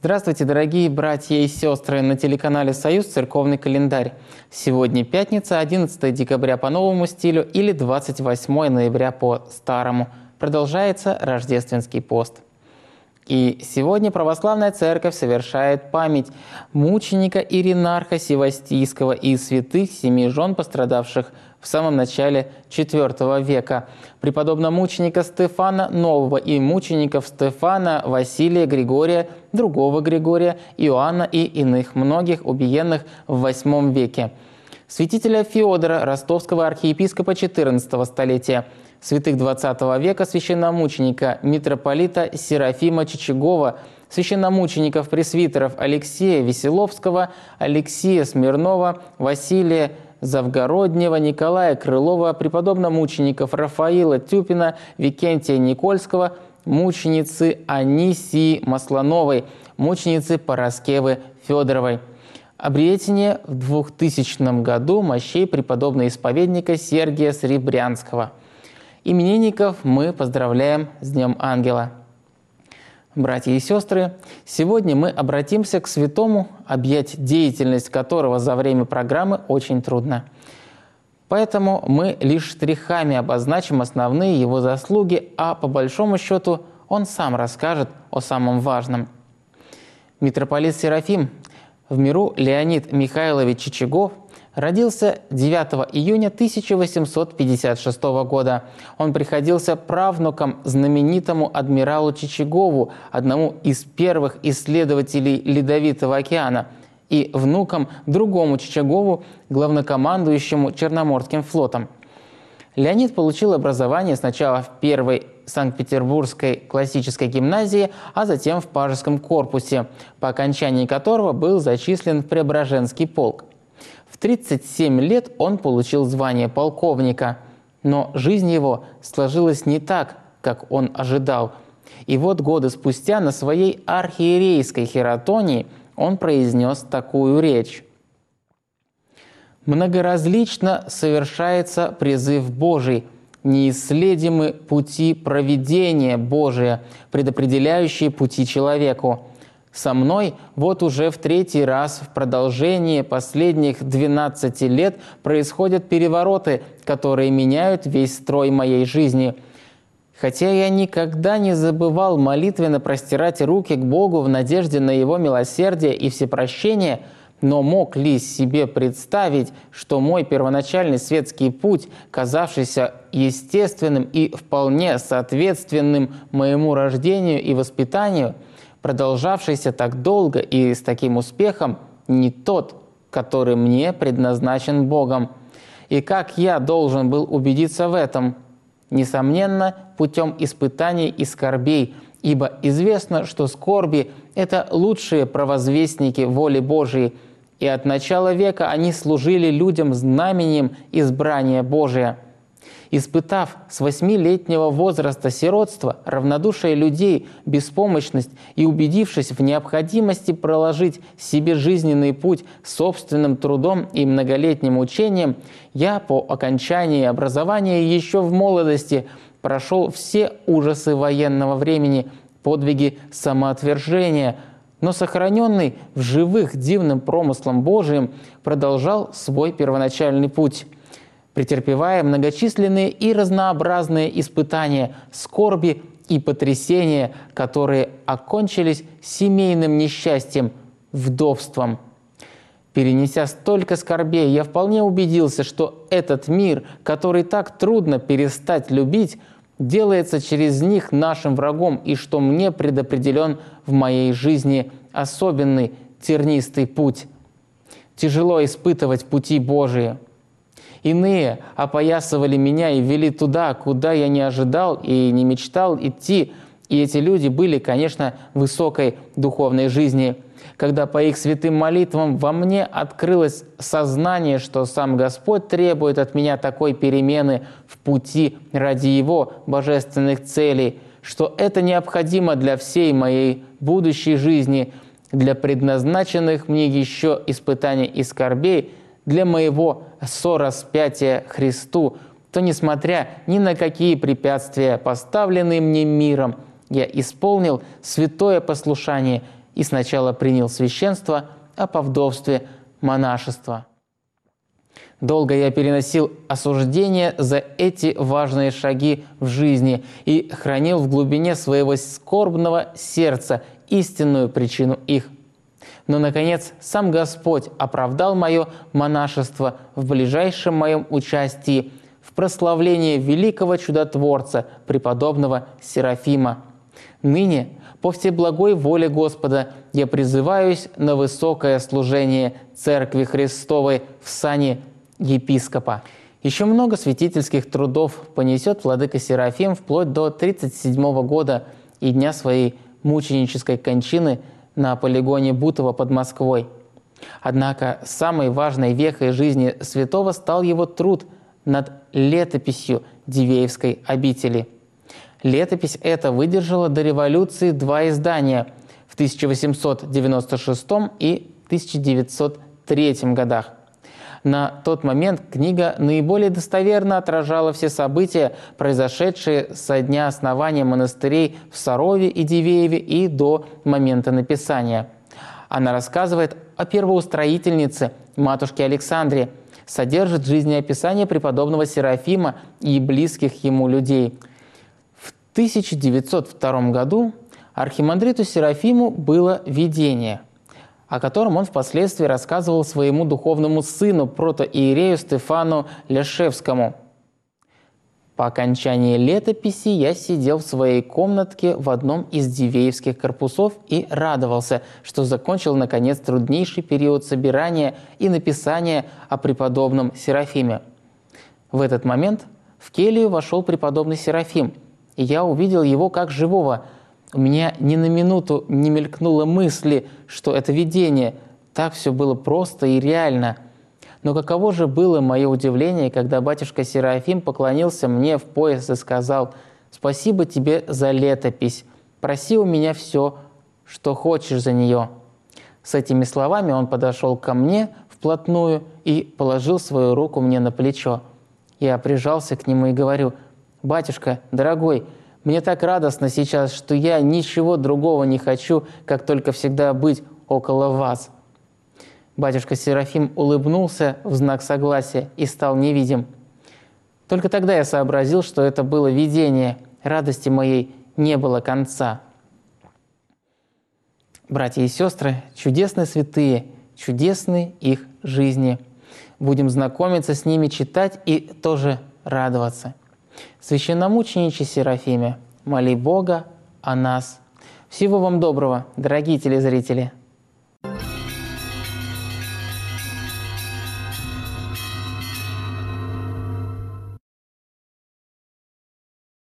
Здравствуйте, дорогие братья и сестры! На телеканале «Союз» церковный календарь. Сегодня пятница, 11 декабря по новому стилю или 28 ноября по старому. Продолжается рождественский пост. И сегодня православная церковь совершает память мученика Иринарха Севастийского и святых семи жен, пострадавших в самом начале IV века, преподобно-мученика Стефана Нового и мучеников Стефана, Василия, Григория, другого Григория, Иоанна и иных многих убиенных в VIII веке, святителя Феодора, ростовского архиепископа XIV столетия, святых XX века, священномученика митрополита Серафима Чичагова, священномучеников-пресвитеров Алексея Веселовского, Алексея Смирнова, Василия Завгороднего, Николая Крылова, преподобно-мучеников Рафаила Тюпина, Викентия Никольского, мученицы Анисии Маслановой, мученицы Параскевы Федоровой. Обретение в 2000 году мощей преподобного исповедника Сергия Сребрянского. Именинников мы поздравляем с Днем Ангела. Братья и сестры, сегодня мы обратимся к святому, объять деятельность которого за время программы очень трудно. Поэтому мы лишь штрихами обозначим основные его заслуги, а по большому счету он сам расскажет о самом важном. Митрополит Серафим, в миру Леонид Михайлович Чичагов, родился 9 июня 1856 года. Он приходился правнуком знаменитому адмиралу Чичагову, одному из первых исследователей Ледовитого океана, и внуком другому Чичагову, главнокомандующему Черноморским флотом. Леонид получил образование сначала в первой Санкт-Петербургской классической гимназии, а затем в Пажеском корпусе, по окончании которого был зачислен в Преображенский полк. В 37 лет он получил звание полковника, но жизнь его сложилась не так, как он ожидал. И вот годы спустя на своей архиерейской хератонии он произнес такую речь. «Многоразлично совершается призыв Божий, неисследимы пути провидения Божия, предопределяющие пути человеку. Со мной вот уже в 3-й раз в продолжении последних 12 лет происходят перевороты, которые меняют весь строй моей жизни. Хотя я никогда не забывал молитвенно простирать руки к Богу в надежде на Его милосердие и всепрощение, но мог ли себе представить, что мой первоначальный светский путь, казавшийся естественным и вполне соответственным моему рождению и воспитанию, продолжавшийся так долго и с таким успехом, не тот, который мне предназначен Богом? И как я должен был убедиться в этом? Несомненно, путем испытаний и скорбей, ибо известно, что скорби – это лучшие провозвестники воли Божией, и от начала века они служили людям знамением избрания Божия. Испытав с 8-летнего возраста сиротство, равнодушие людей, беспомощность и убедившись в необходимости проложить себе жизненный путь собственным трудом и многолетним учением, я по окончании образования еще в молодости прошел все ужасы военного времени, подвиги самоотвержения, но сохраненный в живых дивным промыслом Божиим продолжал свой первоначальный путь, претерпевая многочисленные и разнообразные испытания, скорби и потрясения, которые окончились семейным несчастьем, вдовством. Перенеся столько скорбей, я вполне убедился, что этот мир, который так трудно перестать любить, делается через них нашим врагом, и что мне предопределен в моей жизни особенный тернистый путь. Тяжело испытывать пути Божии. Иные опоясывали меня и вели туда, куда я не ожидал и не мечтал идти. И эти люди были, конечно, высокой духовной жизни. Когда по их святым молитвам во мне открылось сознание, что сам Господь требует от меня такой перемены в пути ради Его божественных целей, что это необходимо для всей моей будущей жизни, для предназначенных мне еще испытаний и скорбей, для моего сораспятия Христу, то, несмотря ни на какие препятствия, поставленные мне миром, я исполнил святое послушание и сначала принял священство, а по вдовстве – монашество. Долго я переносил осуждение за эти важные шаги в жизни и хранил в глубине своего скорбного сердца истинную причину их. Но, наконец, сам Господь оправдал мое монашество в ближайшем моем участии в прославлении великого чудотворца, преподобного Серафима. Ныне, по всеблагой воле Господа, я призываюсь на высокое служение Церкви Христовой в сане епископа. Еще много святительских трудов понесет владыка Серафим вплоть до 1937 года и дня своей мученической кончины на полигоне Бутово под Москвой. Однако самой важной вехой жизни святого стал его труд над летописью Дивеевской обители. Летопись эта выдержала до революции 2 издания в 1896 и 1903 годах. На тот момент книга наиболее достоверно отражала все события, произошедшие со дня основания монастырей в Сарове и Дивееве и до момента написания. Она рассказывает о первоустроительнице, матушке Александре, содержит жизнеописание преподобного Серафима и близких ему людей. В 1902 году архимандриту Серафиму было видение, о котором он впоследствии рассказывал своему духовному сыну, протоиерею Стефану Ляшевскому. По окончании летописи я сидел в своей комнатке в одном из дивеевских корпусов и радовался, что закончил, наконец, труднейший период собирания и написания о преподобном Серафиме. В этот момент в келью вошел преподобный Серафим, и я увидел его как живого. У меня ни на минуту не мелькнуло мысли, что это видение. Так все было просто и реально. Но каково же было мое удивление, когда батюшка Серафим поклонился мне в пояс и сказал: «Спасибо тебе за летопись. Проси у меня все, что хочешь за нее». С этими словами он подошел ко мне вплотную и положил свою руку мне на плечо. Я прижался к нему и говорю: «Батюшка, дорогой, мне так радостно сейчас, что я ничего другого не хочу, как только всегда быть около вас». Батюшка Серафим улыбнулся в знак согласия и стал невидим. Только тогда я сообразил, что это было видение. Радости моей не было конца. Братья и сестры, чудесные святые, чудесны их жизни. Будем знакомиться с ними, читать и тоже радоваться. Священномучениче Серафиме, моли Бога о нас. Всего вам доброго, дорогие телезрители!